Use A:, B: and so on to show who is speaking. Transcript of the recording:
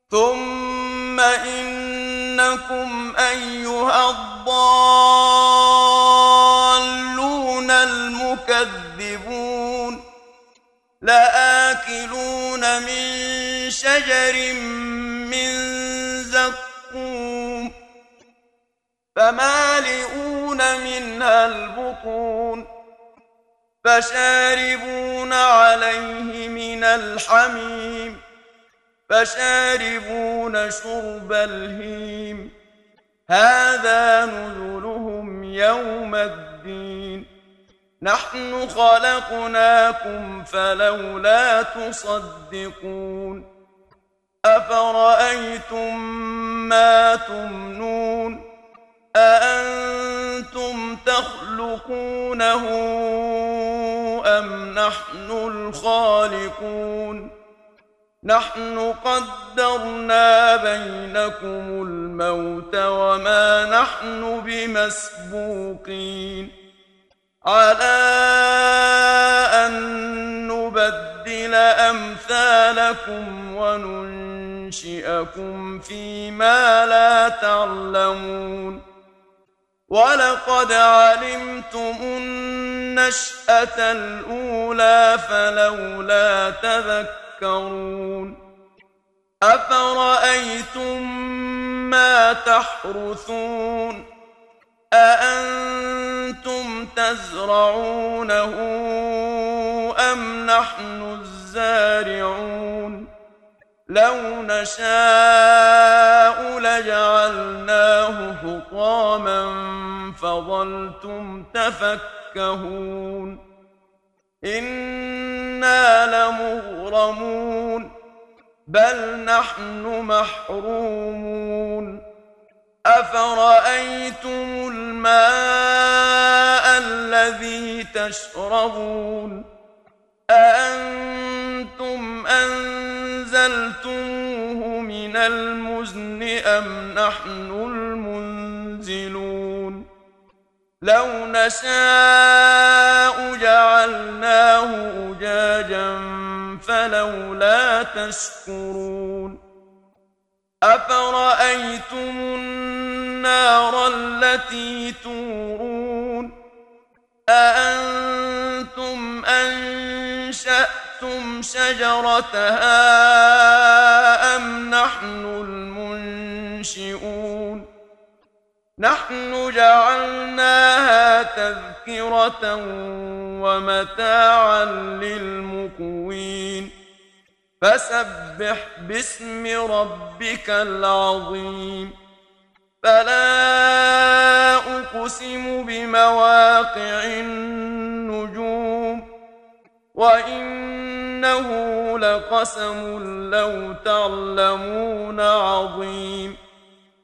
A: ثم إنكم أيها الضالون المكذبون لآكلون من شجر من زقوم فمالئون منها البطون فشاربون عليه من الحميم فشاربون شرب الهيم هذا نزلهم يوم الدين نحن خلقناكم فلولا تصدقون أفرأيتم ما تمنون أأنتم تخلقونه أم نحن الخالقون نحن قدرنا بينكم الموت وما نحن بمسبوقين على أن نبدل أمثالكم وننشئكم فيما لا تعلمون ولقد علمتم النشأة الأولى فلولا تذكرون أفرأيتم ما تحرثون أأنتم تزرعونه أم نحن الزارعون لو نشاء لجعلناه حطاما فظلتم تفكهون إنا لمغرمون بل نحن محرومون أفرأيتم الماء الذي تشربون أأنتم أنزلتموه من المزن أم نحن المنزلون لو نشاء جعلناه أجاجا فلولا تشكرون أفرأيتم النار التي تورون أأنتم أنشأتم شجرتها أم نحن المنشئون نحن جعلناها تذكرة ومتاعا للمقوين فسبح باسم ربك العظيم فلا أقسم بمواقع النجوم وإنه لقسم لو تعلمون عظيم